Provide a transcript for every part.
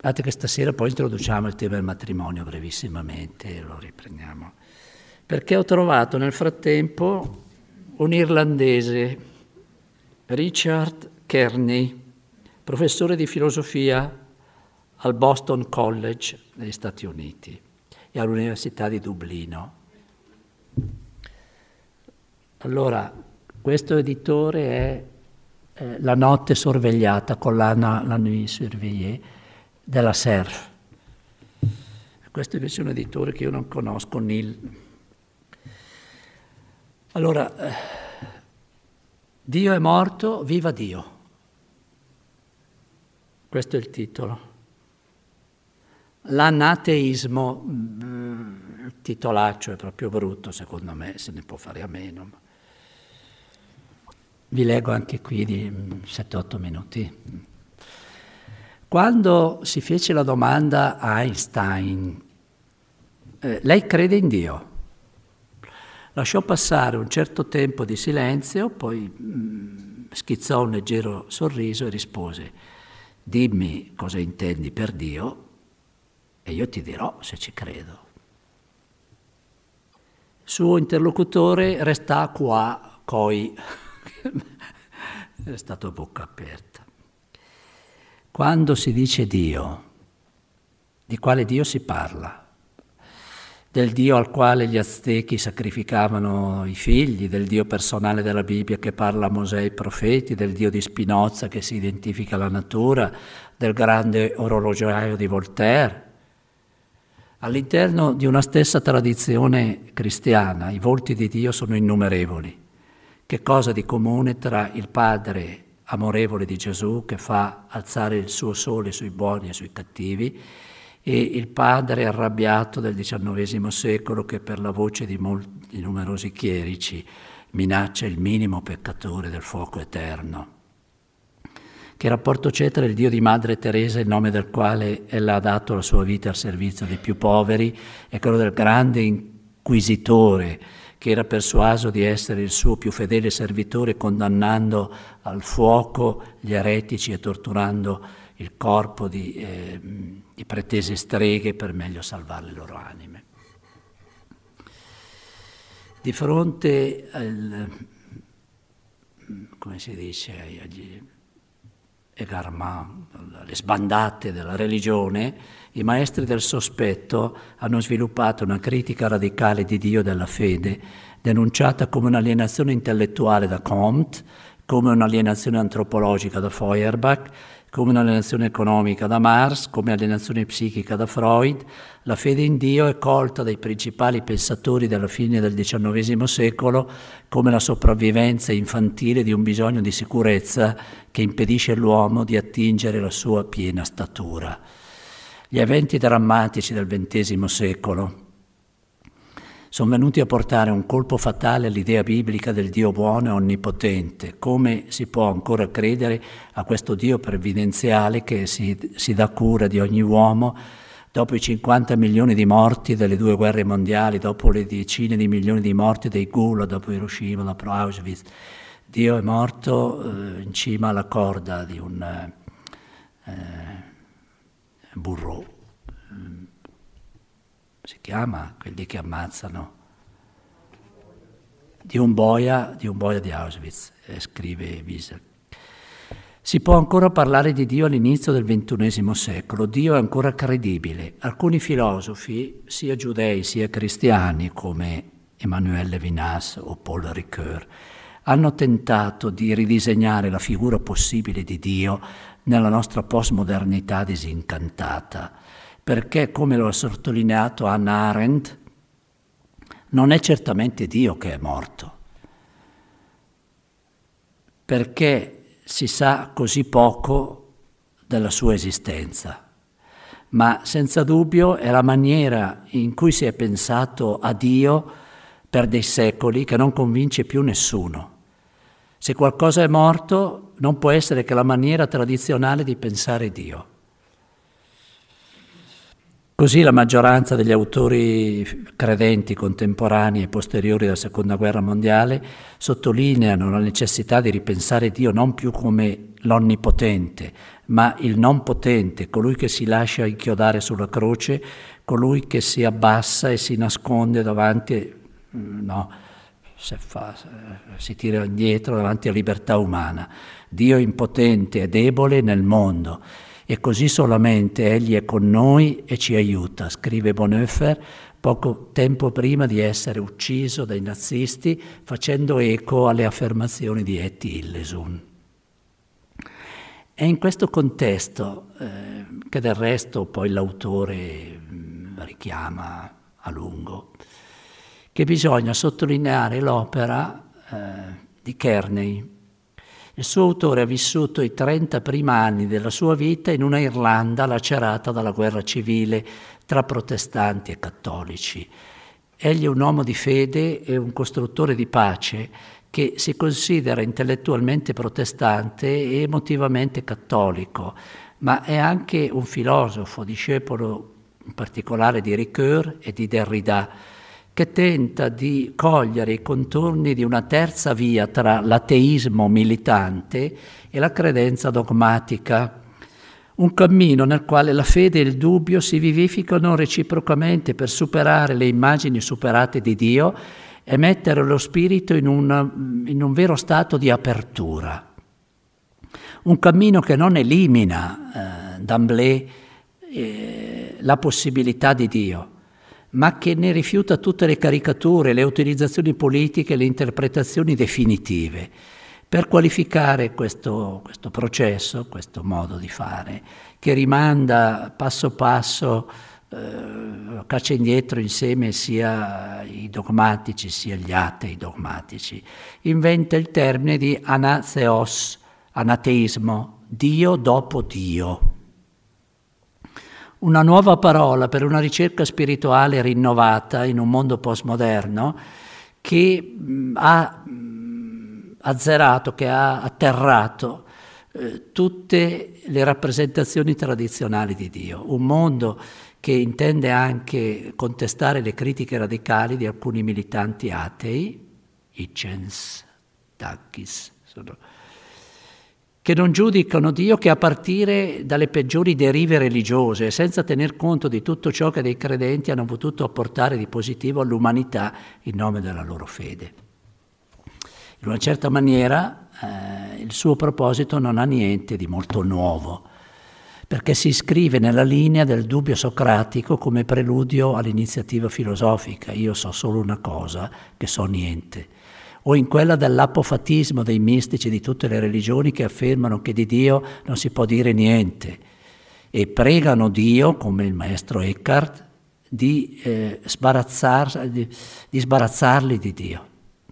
Guardate che stasera poi introduciamo il tema del matrimonio brevissimamente, lo riprendiamo. Perché ho trovato nel frattempo un irlandese, Richard Kearney, professore di filosofia al Boston College negli Stati Uniti e all'Università di Dublino. Allora, questo editore è La notte sorvegliata, collana La nuit surveillée, della Cerf. Questo invece è un editore che io non conosco, Neil. Allora, Dio è morto, viva Dio. Questo è il titolo. L'anateismo, il titolaccio è proprio brutto, secondo me, se ne può fare a meno. Vi leggo anche qui di 7-8 minuti. Quando si fece la domanda a Einstein, lei crede in Dio? Lasciò passare un certo tempo di silenzio, poi schizzò un leggero sorriso e rispose: dimmi cosa intendi per Dio e io ti dirò se ci credo. Suo interlocutore resta qua, coi, è stato a bocca aperta. Quando si dice Dio, di quale Dio si parla? Del Dio al quale gli Aztechi sacrificavano i figli, del Dio personale della Bibbia che parla a Mosè e ai profeti, del Dio di Spinoza che si identifica alla natura, del grande orologiaio di Voltaire. All'interno di una stessa tradizione cristiana i volti di Dio sono innumerevoli. Che cosa di comune tra il Padre amorevole di Gesù che fa alzare il suo sole sui buoni e sui cattivi e il padre arrabbiato del XIX secolo che per la voce di numerosi chierici minaccia il minimo peccatore del fuoco eterno. Che rapporto c'è tra il Dio di Madre Teresa, in nome del quale ella ha dato la sua vita al servizio dei più poveri, e quello del grande inquisitore che era persuaso di essere il suo più fedele servitore, condannando al fuoco gli eretici e torturando il corpo di pretese streghe per meglio salvare le loro anime. Di fronte come si dice, agli égarements, alle sbandate della religione, i maestri del sospetto hanno sviluppato una critica radicale di Dio e della fede, denunciata come un'alienazione intellettuale da Comte, come un'alienazione antropologica da Feuerbach, come un'alienazione economica da Marx, come alienazione psichica da Freud. La fede in Dio è colta dai principali pensatori della fine del XIX secolo come la sopravvivenza infantile di un bisogno di sicurezza che impedisce all'uomo di attingere la sua piena statura. Gli eventi drammatici del XX secolo sono venuti a portare un colpo fatale all'idea biblica del Dio buono e onnipotente. Come si può ancora credere a questo Dio previdenziale che si dà cura di ogni uomo dopo i 50 milioni di morti delle 2 guerre mondiali, dopo le decine di milioni di morti dei Gulag, dopo Hiroshima, dopo Auschwitz? Dio è morto in cima alla corda di un burro. Si chiama quelli che ammazzano, di un boia di Auschwitz, scrive Wiesel. Si può ancora parlare di Dio all'inizio del XXI secolo. Dio è ancora credibile. Alcuni filosofi, sia giudei sia cristiani, come Emmanuel Levinas o Paul Ricoeur, hanno tentato di ridisegnare la figura possibile di Dio nella nostra postmodernità disincantata, perché, come lo ha sottolineato Hannah Arendt, non è certamente Dio che è morto, perché si sa così poco della sua esistenza, ma senza dubbio è la maniera in cui si è pensato a Dio per dei secoli che non convince più nessuno. Se qualcosa è morto, non può essere che la maniera tradizionale di pensare Dio. Così la maggioranza degli autori credenti contemporanei e posteriori alla Seconda Guerra Mondiale sottolineano la necessità di ripensare Dio non più come l'onnipotente, ma il non potente, colui che si lascia inchiodare sulla croce, colui che si abbassa e si nasconde davanti, si tira indietro davanti alla libertà umana. Dio impotente e debole nel mondo, e così solamente Egli è con noi e ci aiuta, scrive Bonhoeffer poco tempo prima di essere ucciso dai nazisti, facendo eco alle affermazioni di Etty Hillesum. È in questo contesto, che del resto poi l'autore richiama a lungo, che bisogna sottolineare l'opera di Kearney. Il suo autore ha vissuto i 30 primi anni della sua vita in una Irlanda lacerata dalla guerra civile tra protestanti e cattolici. Egli è un uomo di fede e un costruttore di pace che si considera intellettualmente protestante e emotivamente cattolico, ma è anche un filosofo, discepolo in particolare di Ricoeur e di Derrida, che tenta di cogliere i contorni di una terza via tra l'ateismo militante e la credenza dogmatica, un cammino nel quale la fede e il dubbio si vivificano reciprocamente per superare le immagini superate di Dio e mettere lo spirito in un vero stato di apertura. Un cammino che non elimina d'emblée la possibilità di Dio, ma che ne rifiuta tutte le caricature, le utilizzazioni politiche e le interpretazioni definitive. Per qualificare questo processo, questo modo di fare, che rimanda passo passo, caccia indietro insieme sia i dogmatici sia gli atei dogmatici, inventa il termine di anatheos, anateismo, Dio dopo Dio. Una nuova parola per una ricerca spirituale rinnovata in un mondo postmoderno che ha azzerato, che ha atterrato tutte le rappresentazioni tradizionali di Dio. Un mondo che intende anche contestare le critiche radicali di alcuni militanti atei, Hitchens, Dugis, che non giudicano Dio che a partire dalle peggiori derive religiose, senza tener conto di tutto ciò che dei credenti hanno potuto apportare di positivo all'umanità in nome della loro fede. In una certa maniera il suo proposito non ha niente di molto nuovo, perché si iscrive nella linea del dubbio socratico come preludio all'iniziativa filosofica. Io so solo una cosa, che so niente. O in quella dell'apofatismo dei mistici di tutte le religioni che affermano che di Dio non si può dire niente e pregano Dio, come il maestro Eckhart, di sbarazzarli di Dio.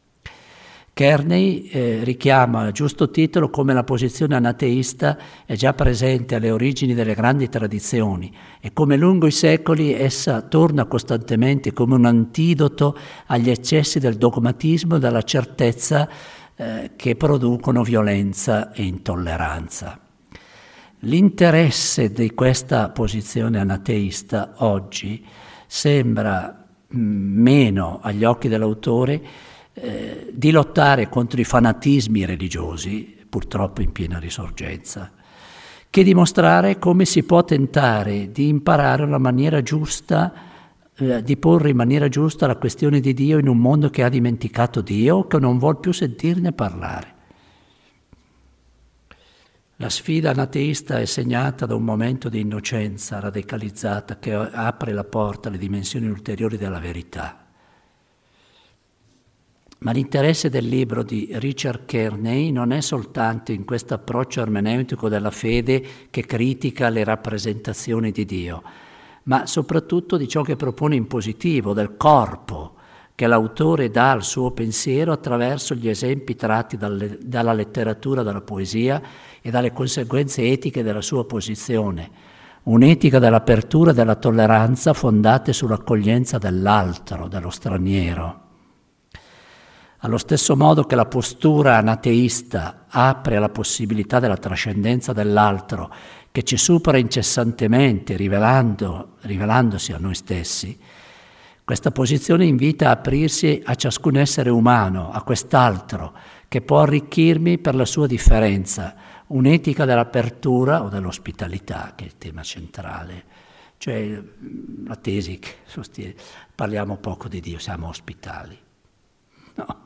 Kearney richiama a giusto titolo come la posizione anateista è già presente alle origini delle grandi tradizioni e come lungo i secoli essa torna costantemente come un antidoto agli eccessi del dogmatismo e della certezza che producono violenza e intolleranza. L'interesse di questa posizione anateista oggi sembra meno agli occhi dell'autore di lottare contro i fanatismi religiosi, purtroppo in piena risorgenza, che dimostrare come si può tentare di imparare la maniera giusta, di porre in maniera giusta la questione di Dio in un mondo che ha dimenticato Dio o che non vuol più sentirne parlare. La sfida anateista è segnata da un momento di innocenza radicalizzata che apre la porta alle dimensioni ulteriori della verità. Ma l'interesse del libro di Richard Kearney non è soltanto in questo approccio ermeneutico della fede che critica le rappresentazioni di Dio, ma soprattutto di ciò che propone in positivo, del corpo che l'autore dà al suo pensiero attraverso gli esempi tratti dalla letteratura, dalla poesia e dalle conseguenze etiche della sua posizione. Un'etica dell'apertura e della tolleranza fondate sull'accoglienza dell'altro, dello straniero. Allo stesso modo che la postura anateista apre alla possibilità della trascendenza dell'altro, che ci supera incessantemente, rivelandosi a noi stessi, questa posizione invita a aprirsi a ciascun essere umano, a quest'altro, che può arricchirmi per la sua differenza, un'etica dell'apertura o dell'ospitalità, che è il tema centrale. Cioè la tesi che sostiene, parliamo poco di Dio, siamo ospitali. No.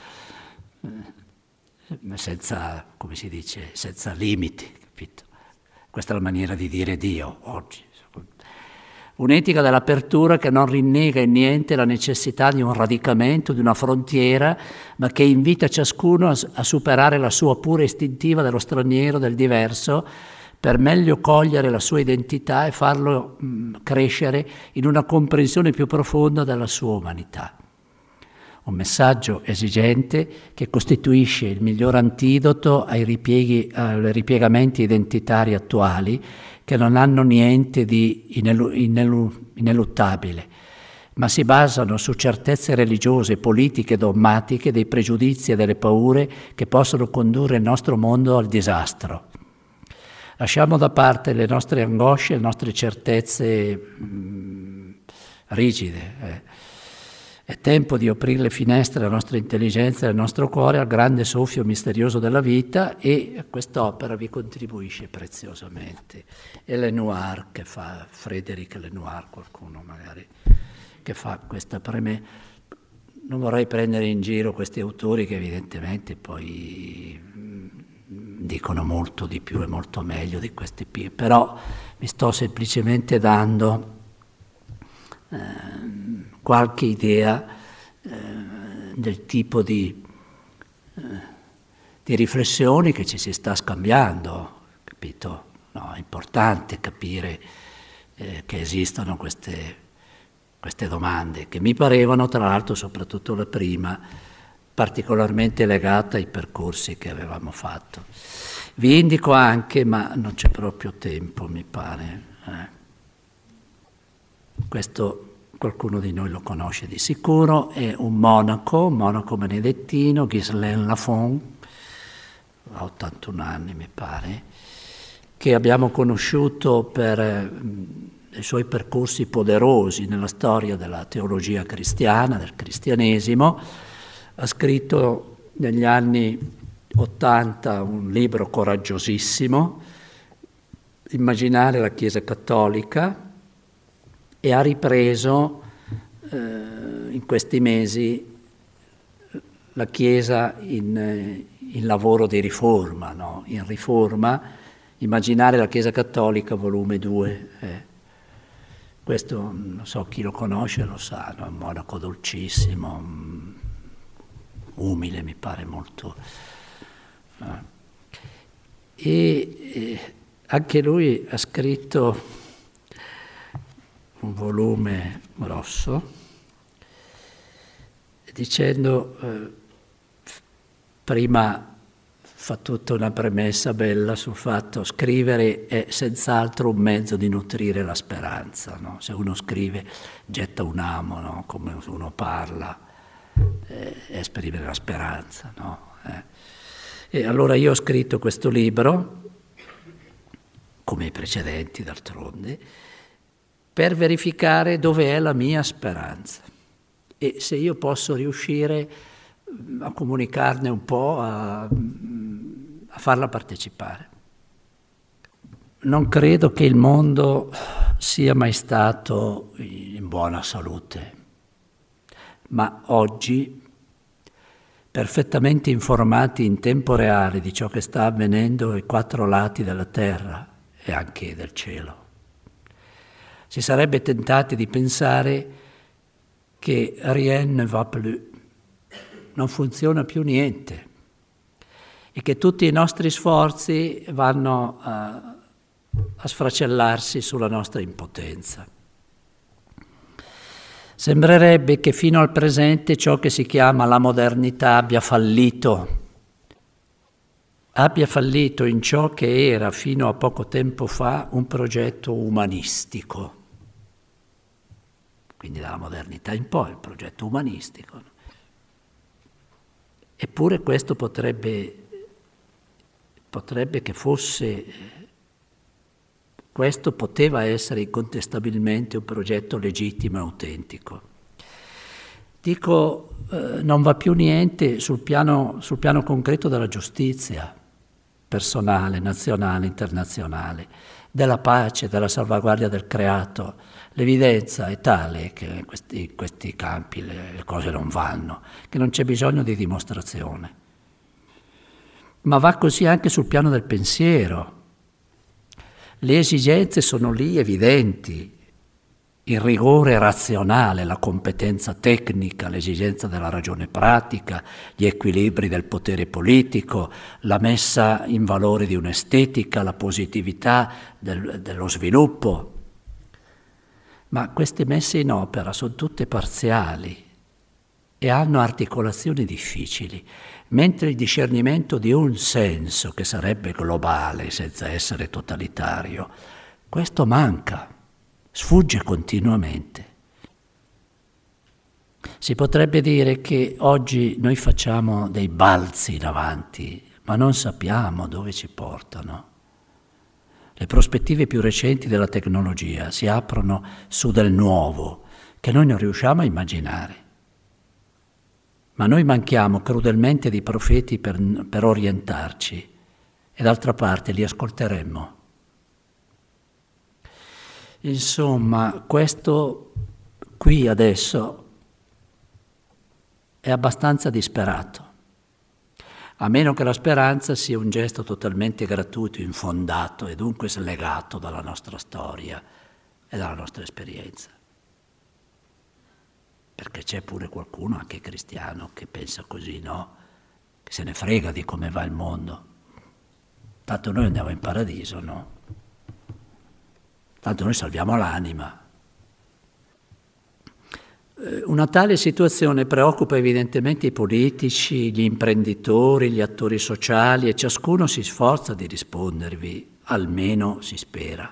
Senza, come si dice, senza limiti, capito? Questa è la maniera di dire Dio oggi. Un'etica dell'apertura che non rinnega in niente la necessità di un radicamento, di una frontiera, ma che invita ciascuno a superare la sua pura istintiva dello straniero, del diverso, per meglio cogliere la sua identità e farlo crescere in una comprensione più profonda della sua umanità. Un messaggio esigente che costituisce il miglior antidoto ai ripiegamenti identitari attuali, che non hanno niente di ineluttabile, ma si basano su certezze religiose, politiche, dogmatiche, dei pregiudizi e delle paure che possono condurre il nostro mondo al disastro. Lasciamo da parte le nostre angosce, le nostre certezze rigide. È tempo di aprire le finestre della nostra intelligenza e del nostro cuore al grande soffio misterioso della vita, e quest'opera vi contribuisce preziosamente. È Lenoir che fa, Frédéric Lenoir, qualcuno magari, che fa questa preme. Non vorrei prendere in giro questi autori che evidentemente poi dicono molto di più e molto meglio di questi però mi sto semplicemente dando qualche idea del tipo di riflessioni che ci si sta scambiando, capito? No, è importante capire che esistono queste domande, che mi parevano, tra l'altro, soprattutto la prima, particolarmente legata ai percorsi che avevamo fatto. Vi indico anche, ma non c'è proprio tempo, mi pare. Questo qualcuno di noi lo conosce di sicuro, è un monaco benedettino, Ghislain Lafon, ha 81 anni mi pare, che abbiamo conosciuto per i suoi percorsi poderosi nella storia della teologia cristiana, del cristianesimo. Ha scritto negli anni 80 un libro coraggiosissimo, Immaginare la Chiesa Cattolica, e ha ripreso in questi mesi la Chiesa in lavoro di riforma, no? In riforma, Immaginare la Chiesa Cattolica, volume 2. Questo, non so chi lo conosce, lo sa, no? È un monaco dolcissimo, umile, mi pare molto. E anche lui ha scritto un volume grosso, dicendo, prima fa tutta una premessa bella sul fatto che scrivere è senz'altro un mezzo di nutrire la speranza, no? Se uno scrive getta un amo, no? Come uno parla, è esprimere la speranza, no? E allora io ho scritto questo libro, come i precedenti d'altronde, per verificare dove è la mia speranza e se io posso riuscire a comunicarne un po', a farla partecipare. Non credo che il mondo sia mai stato in buona salute, ma oggi, perfettamente informati in tempo reale di ciò che sta avvenendo ai 4 lati della terra e anche del cielo, si sarebbe tentati di pensare che rien ne va plus, non funziona più niente e che tutti i nostri sforzi vanno a sfracellarsi sulla nostra impotenza. Sembrerebbe che fino al presente ciò che si chiama la modernità abbia fallito in ciò che era fino a poco tempo fa un progetto umanistico. Quindi dalla modernità in poi il progetto umanistico. Eppure questo potrebbe che fosse, questo poteva essere incontestabilmente un progetto legittimo e autentico. Dico, non va più niente sul piano concreto della giustizia. personale, nazionale, internazionale, della pace, della salvaguardia del creato. L'evidenza è tale che in questi campi le cose non vanno, che non c'è bisogno di dimostrazione. Ma va così anche sul piano del pensiero. Le esigenze sono lì evidenti, il rigore razionale, la competenza tecnica, l'esigenza della ragione pratica, gli equilibri del potere politico, la messa in valore di un'estetica, la positività dello sviluppo. Ma queste messe in opera sono tutte parziali e hanno articolazioni difficili, mentre il discernimento di un senso che sarebbe globale senza essere totalitario, questo manca. Sfugge continuamente. Si potrebbe dire che oggi noi facciamo dei balzi in avanti, ma non sappiamo dove ci portano. Le prospettive più recenti della tecnologia si aprono su del nuovo, che noi non riusciamo a immaginare. Ma noi manchiamo crudelmente di profeti per orientarci, e d'altra parte li ascolteremmo. Insomma, questo qui adesso è abbastanza disperato, a meno che la speranza sia un gesto totalmente gratuito, infondato e dunque slegato dalla nostra storia e dalla nostra esperienza. Perché c'è pure qualcuno, anche cristiano, che pensa così, no? Che se ne frega di come va il mondo. Tanto noi andiamo in paradiso, no? Tanto noi salviamo l'anima. Una tale situazione preoccupa evidentemente i politici, gli imprenditori, gli attori sociali e ciascuno si sforza di rispondervi, almeno si spera.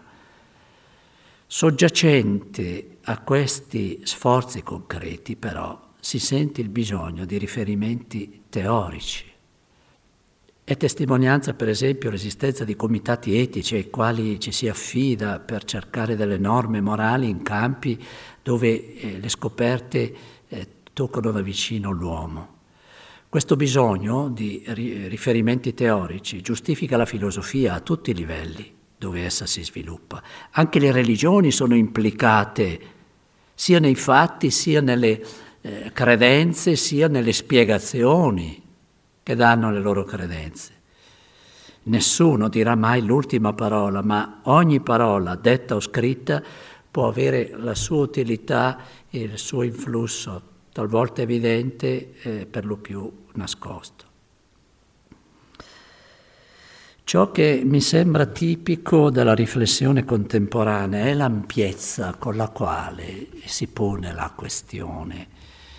Soggiacente a questi sforzi concreti, però, si sente il bisogno di riferimenti teorici. È testimonianza, per esempio, l'esistenza di comitati etici ai quali ci si affida per cercare delle norme morali in campi dove le scoperte toccano da vicino l'uomo. Questo bisogno di riferimenti teorici giustifica la filosofia a tutti i livelli dove essa si sviluppa. Anche le religioni sono implicate sia nei fatti, sia nelle credenze, sia nelle spiegazioni che danno le loro credenze. Nessuno dirà mai l'ultima parola, ma ogni parola, detta o scritta, può avere la sua utilità e il suo influsso, talvolta evidente, per lo più nascosto. Ciò che mi sembra tipico della riflessione contemporanea è l'ampiezza con la quale si pone la questione.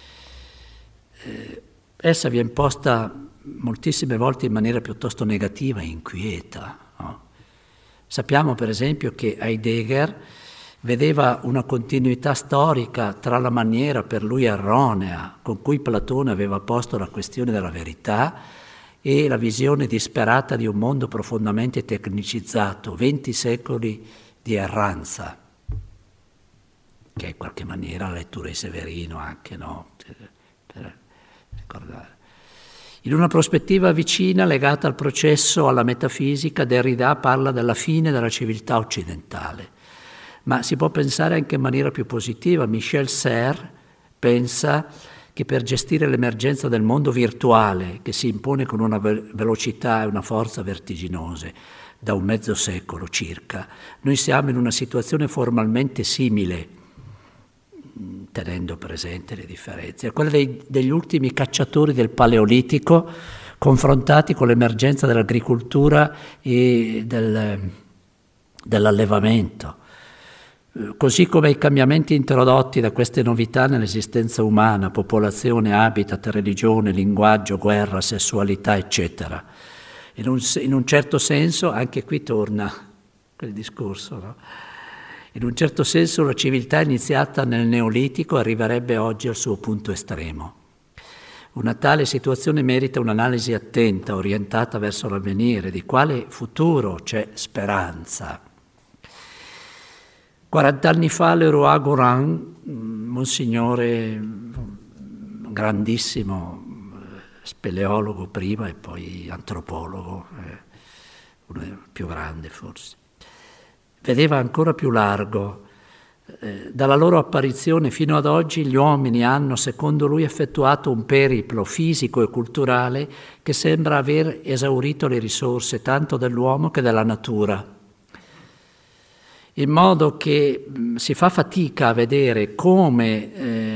Essa viene posta moltissime volte in maniera piuttosto negativa e inquieta. No? Sappiamo per esempio che Heidegger vedeva una continuità storica tra la maniera per lui erronea con cui Platone aveva posto la questione della verità e la visione disperata di un mondo profondamente tecnicizzato, 20 secoli di erranza, che è in qualche maniera la lettura di Severino anche, no? Per ricordare. In una prospettiva vicina, legata al processo, alla metafisica, Derrida parla della fine della civiltà occidentale. Ma si può pensare anche in maniera più positiva. Michel Serres pensa che per gestire l'emergenza del mondo virtuale, che si impone con una velocità e una forza vertiginose da un mezzo secolo circa, noi siamo in una situazione formalmente simile, tenendo presente le differenze, a quella degli ultimi cacciatori del Paleolitico confrontati con l'emergenza dell'agricoltura e dell'allevamento. Così come i cambiamenti introdotti da queste novità nell'esistenza umana, popolazione, habitat, religione, linguaggio, guerra, sessualità, eccetera. In un certo senso, anche qui torna quel discorso, no? In un certo senso la civiltà iniziata nel Neolitico arriverebbe oggi al suo punto estremo. Una tale situazione merita un'analisi attenta, orientata verso l'avvenire, di quale futuro c'è speranza. 40 anni fa Leroy-Gourhan, monsignore grandissimo, speleologo prima e poi antropologo, uno più grande forse. Vedeva ancora più largo. Dalla loro apparizione fino ad oggi gli uomini hanno, secondo lui, effettuato un periplo fisico e culturale che sembra aver esaurito le risorse tanto dell'uomo che della natura, in modo che si fa fatica a vedere come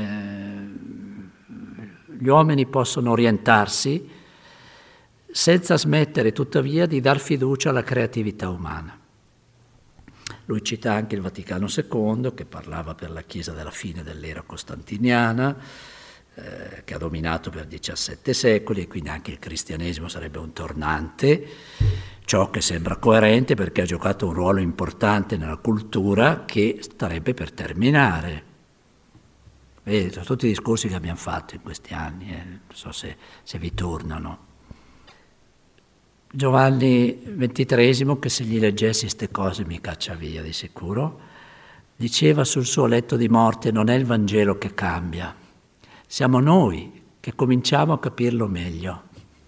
gli uomini possono orientarsi senza smettere tuttavia di dar fiducia alla creatività umana. Lui cita anche il Vaticano II, che parlava per la Chiesa della fine dell'era costantiniana, che ha dominato per 17 secoli, e quindi anche il cristianesimo sarebbe un tornante, ciò che sembra coerente perché ha giocato un ruolo importante nella cultura che starebbe per terminare. Sono tutti i discorsi che abbiamo fatto in questi anni, non so se vi tornano. Giovanni XXIII, che se gli leggessi queste cose mi caccia via di sicuro, diceva sul suo letto di morte: non è il Vangelo che cambia, siamo noi che cominciamo a capirlo meglio.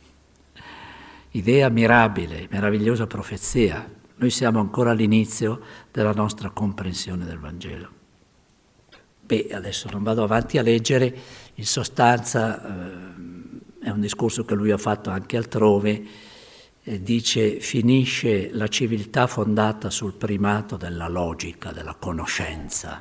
Idea mirabile, meravigliosa profezia. Noi siamo ancora all'inizio della nostra comprensione del Vangelo. Adesso non vado avanti a leggere, in sostanza è un discorso che lui ha fatto anche altrove. Dice: finisce la civiltà fondata sul primato della logica, della conoscenza,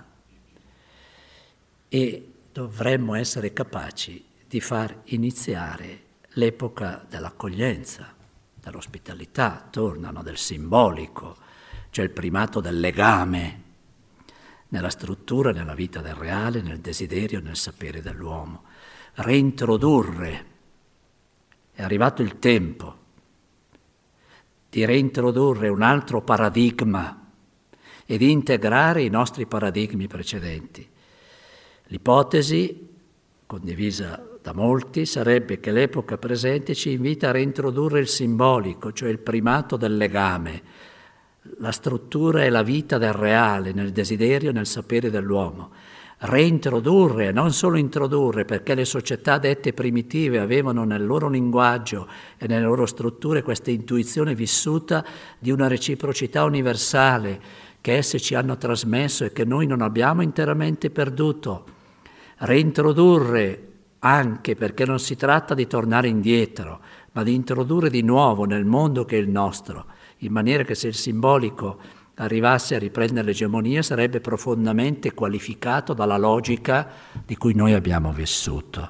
e dovremmo essere capaci di far iniziare l'epoca dell'accoglienza, dell'ospitalità, tornano, del simbolico, cioè il primato del legame nella struttura, nella vita del reale, nel desiderio, nel sapere dell'uomo. Reintrodurre, è arrivato il tempo di reintrodurre un altro paradigma e di integrare i nostri paradigmi precedenti. L'ipotesi, condivisa da molti, sarebbe che l'epoca presente ci invita a reintrodurre il simbolico, cioè il primato del legame, la struttura e la vita del reale, nel desiderio e nel sapere dell'uomo. Reintrodurre, non solo introdurre, perché le società dette primitive avevano nel loro linguaggio e nelle loro strutture questa intuizione vissuta di una reciprocità universale che esse ci hanno trasmesso e che noi non abbiamo interamente perduto. Reintrodurre anche perché non si tratta di tornare indietro, ma di introdurre di nuovo nel mondo che è il nostro, in maniera che se il simbolico arrivasse a riprendere l'egemonia sarebbe profondamente qualificato dalla logica di cui noi abbiamo vissuto.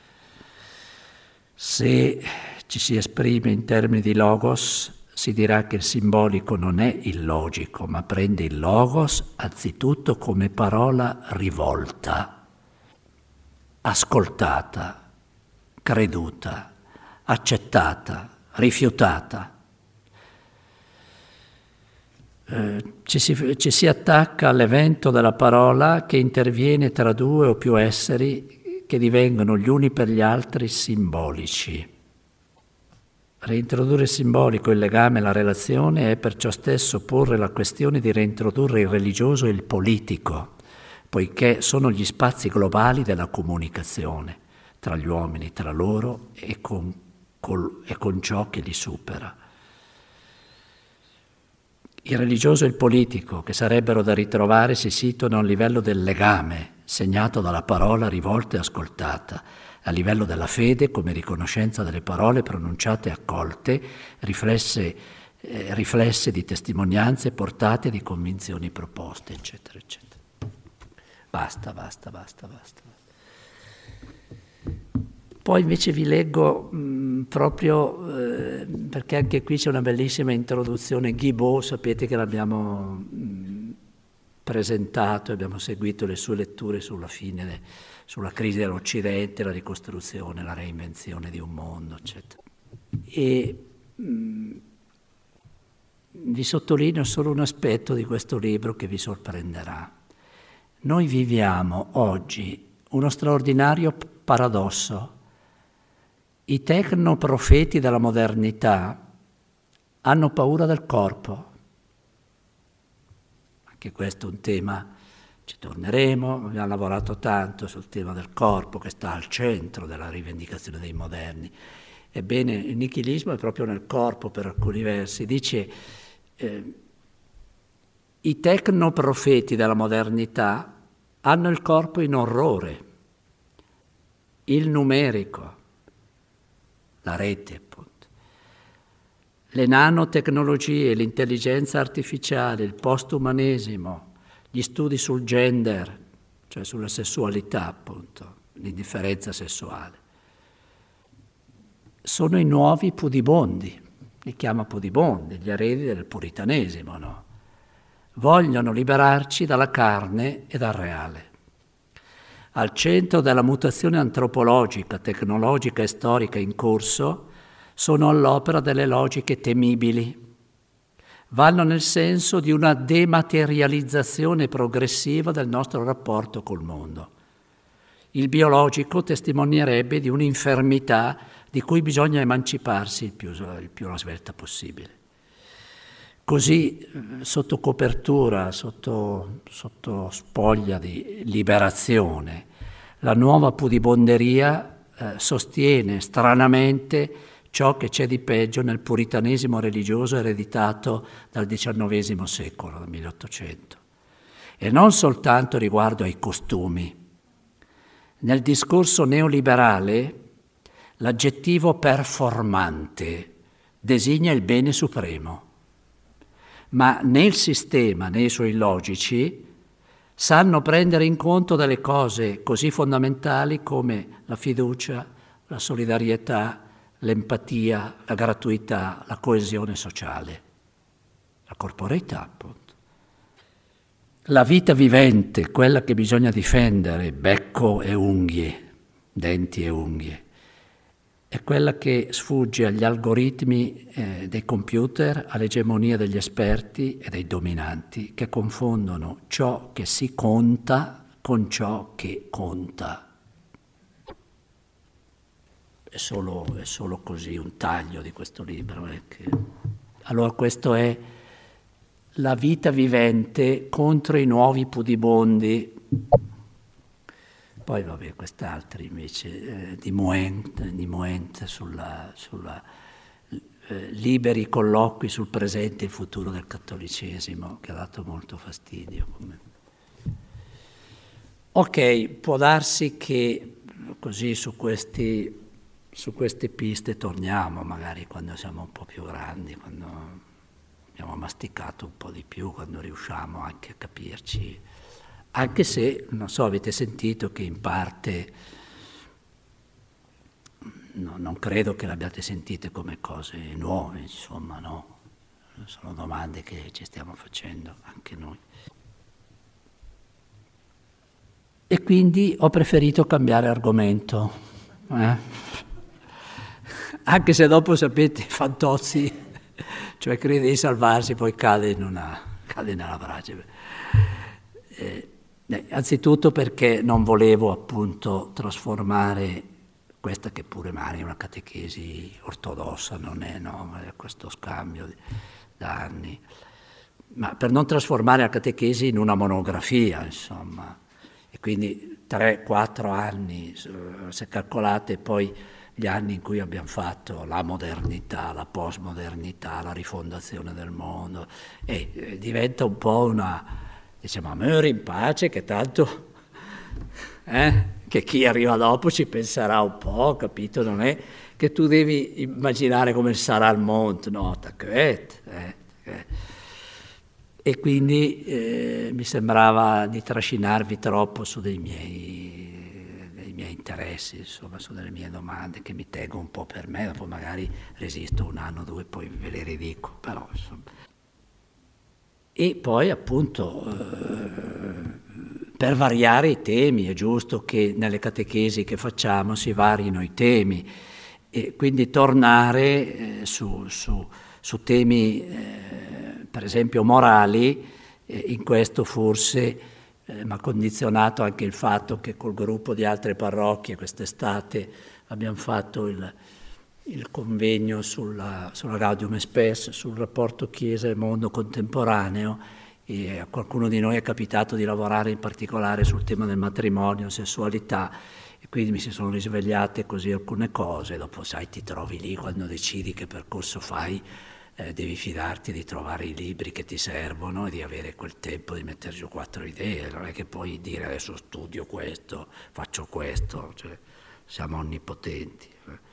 Se ci si esprime in termini di logos, si dirà che il simbolico non è il logico, ma prende il logos anzitutto come parola rivolta, ascoltata, creduta, accettata, rifiutata. Ci si attacca all'evento della parola che interviene tra due o più esseri che divengono gli uni per gli altri simbolici. Reintrodurre il simbolico, il legame, la relazione è perciò stesso porre la questione di reintrodurre il religioso e il politico, poiché sono gli spazi globali della comunicazione tra gli uomini, tra loro e con ciò che li supera. Il religioso e il politico, che sarebbero da ritrovare, si situano a livello del legame, segnato dalla parola rivolta e ascoltata, a livello della fede come riconoscenza delle parole pronunciate e accolte, riflesse di testimonianze portate di convinzioni proposte, eccetera, eccetera. Basta. Poi invece vi leggo proprio, perché anche qui c'è una bellissima introduzione, Guibaud, sapete che l'abbiamo presentato, abbiamo seguito le sue letture sulla crisi dell'Occidente, la ricostruzione, la reinvenzione di un mondo, eccetera. E vi sottolineo solo un aspetto di questo libro che vi sorprenderà. Noi viviamo oggi uno straordinario paradosso. I tecnoprofeti della modernità hanno paura del corpo. Anche questo è un tema, ci torneremo, abbiamo lavorato tanto sul tema del corpo che sta al centro della rivendicazione dei moderni. Ebbene, il nichilismo è proprio nel corpo per alcuni versi. Dice, i tecnoprofeti della modernità hanno il corpo in orrore, il numerico, la rete appunto, le nanotecnologie, l'intelligenza artificiale, il postumanesimo, gli studi sul gender, cioè sulla sessualità appunto, l'indifferenza sessuale. Sono i nuovi pudibondi, li chiama pudibondi, gli eredi del puritanesimo, no? Vogliono liberarci dalla carne e dal reale. Al centro della mutazione antropologica, tecnologica e storica in corso sono all'opera delle logiche temibili. Vanno nel senso di una dematerializzazione progressiva del nostro rapporto col mondo. Il biologico testimonierebbe di un'infermità di cui bisogna emanciparsi il più alla svelta possibile. Così, sotto copertura, sotto spoglia di liberazione, la nuova pudibonderia sostiene stranamente ciò che c'è di peggio nel puritanesimo religioso ereditato dal XIX secolo, dal 1800. E non soltanto riguardo ai costumi. Nel discorso neoliberale l'aggettivo performante designa il bene supremo, ma né il sistema né i suoi logici sanno prendere in conto delle cose così fondamentali come la fiducia, la solidarietà, l'empatia, la gratuità, la coesione sociale, la corporeità appunto. La vita vivente, quella che bisogna difendere, becco e unghie, denti e unghie, è quella che sfugge agli algoritmi dei computer, all'egemonia degli esperti e dei dominanti, che confondono ciò che si conta con ciò che conta. È solo così un taglio di questo libro. Allora questo è la vita vivente contro i nuovi pudibondi. Poi vabbè, quest'altri invece di Moent sulla liberi colloqui sul presente e il futuro del cattolicesimo, che ha dato molto fastidio. Ok, può darsi che così su queste piste torniamo, magari quando siamo un po' più grandi, quando abbiamo masticato un po' di più, quando riusciamo anche a capirci. Anche se, non so, avete sentito che in parte, non credo che le abbiate sentite come cose nuove, insomma, no? Sono domande che ci stiamo facendo anche noi. E quindi ho preferito cambiare argomento. Anche se dopo, sapete, Fantozzi, cioè crede di salvarsi, poi cade nella brace. Anzitutto perché non volevo appunto trasformare questa, che pure magari è una catechesi ortodossa, non è, no, ma è questo scambio da anni, ma per non trasformare la catechesi in una monografia, insomma, e quindi 3-4 anni, se calcolate poi gli anni in cui abbiamo fatto la modernità, la postmodernità, la rifondazione del mondo, e diventa un po' una... Diciamo, a me in pace, che tanto che chi arriva dopo ci penserà un po', capito? Non è che tu devi immaginare come sarà il mondo, no, E quindi mi sembrava di trascinarvi troppo su dei miei interessi, insomma, su delle mie domande che mi tengo un po' per me, dopo magari resisto un anno o due, poi ve le ridico, però insomma. E poi appunto per variare i temi è giusto che nelle catechesi che facciamo si varino i temi, e quindi tornare su temi per esempio morali, in questo forse mi ha condizionato anche il fatto che col gruppo di altre parrocchie quest'estate abbiamo fatto il convegno sulla Gaudium et Spes, sul rapporto Chiesa e mondo contemporaneo, e a qualcuno di noi è capitato di lavorare in particolare sul tema del matrimonio, sessualità, E quindi mi si sono risvegliate così alcune cose, dopo sai ti trovi lì quando decidi che percorso fai, devi fidarti di trovare i libri che ti servono e di avere quel tempo di mettere giù 4 idee, non è che puoi dire adesso studio questo, faccio questo, cioè, siamo onnipotenti.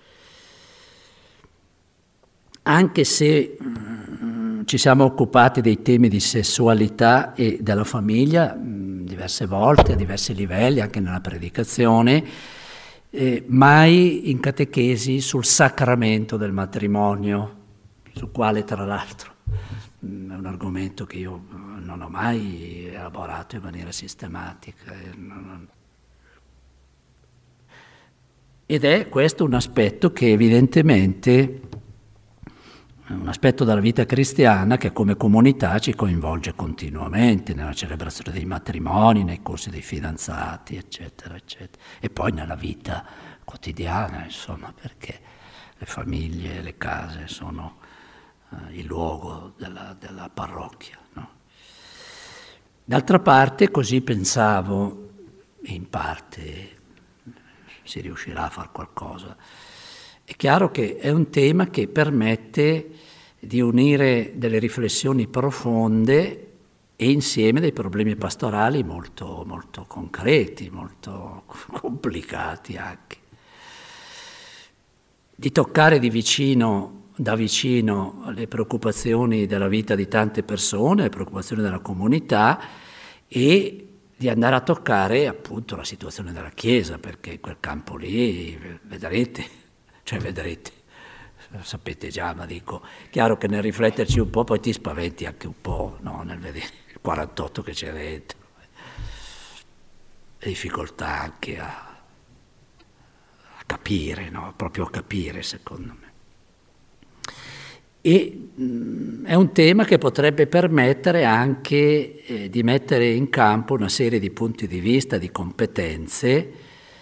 Anche se ci siamo occupati dei temi di sessualità e della famiglia diverse volte, a diversi livelli, anche nella predicazione, mai in catechesi sul sacramento del matrimonio, sul quale tra l'altro è un argomento che io non ho mai elaborato in maniera sistematica. Ed è questo un aspetto che evidentemente un aspetto della vita cristiana che come comunità ci coinvolge continuamente nella celebrazione dei matrimoni, nei corsi dei fidanzati, eccetera, eccetera. E poi nella vita quotidiana, insomma, perché le famiglie, le case sono il luogo della parrocchia, no? D'altra parte, così pensavo, e in parte si riuscirà a fare qualcosa. È chiaro che è un tema che permette di unire delle riflessioni profonde e insieme dei problemi pastorali molto, molto concreti, molto complicati anche. Di toccare da vicino le preoccupazioni della vita di tante persone, le preoccupazioni della comunità e di andare a toccare appunto la situazione della Chiesa, perché in quel campo lì vedrete, sapete già, ma dico, chiaro che nel rifletterci un po' poi ti spaventi anche un po', no? Nel vedere il 48 che c'è dentro, le difficoltà anche a capire, no? Proprio a capire secondo me. E è un tema che potrebbe permettere anche di mettere in campo una serie di punti di vista, di competenze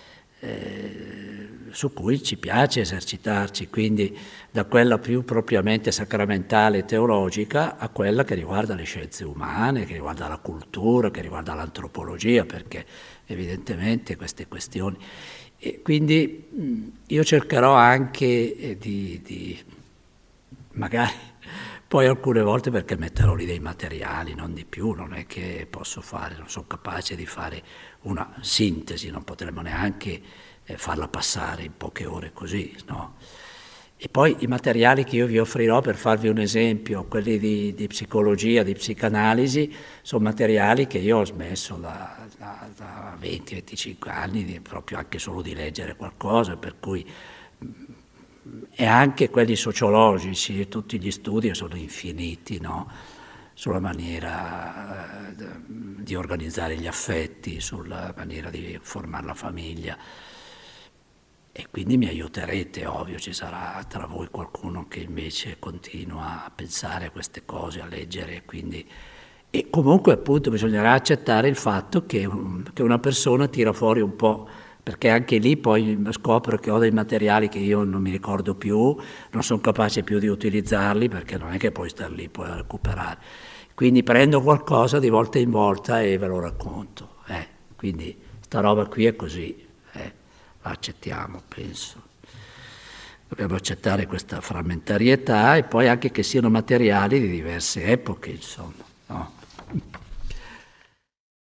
su cui ci piace esercitarci, quindi da quella più propriamente sacramentale e teologica a quella che riguarda le scienze umane, che riguarda la cultura, che riguarda l'antropologia, perché evidentemente queste questioni. E quindi io cercherò anche di magari poi alcune volte, perché metterò lì dei materiali, non di più, non è che posso fare, non sono capace di fare una sintesi, non potremmo neanche farla passare in poche ore così, no? E poi i materiali che io vi offrirò, per farvi un esempio, quelli di psicologia, di psicanalisi, sono materiali che io ho smesso da 20-25 anni, proprio anche solo di leggere qualcosa, per cui e anche quelli sociologici, tutti gli studi sono infiniti, no? Sulla maniera di organizzare gli affetti, sulla maniera di formare la famiglia. E quindi mi aiuterete, ovvio, ci sarà tra voi qualcuno che invece continua a pensare a queste cose, a leggere, quindi. E comunque appunto bisognerà accettare il fatto che una persona tira fuori un po', perché anche lì poi scopro che ho dei materiali che io non mi ricordo più, non sono capace più di utilizzarli, perché non è che puoi star lì poi a recuperare. Quindi prendo qualcosa di volta in volta e ve lo racconto. Quindi sta roba qui è così, la accettiamo, penso. Dobbiamo accettare questa frammentarietà e poi anche che siano materiali di diverse epoche, insomma, no?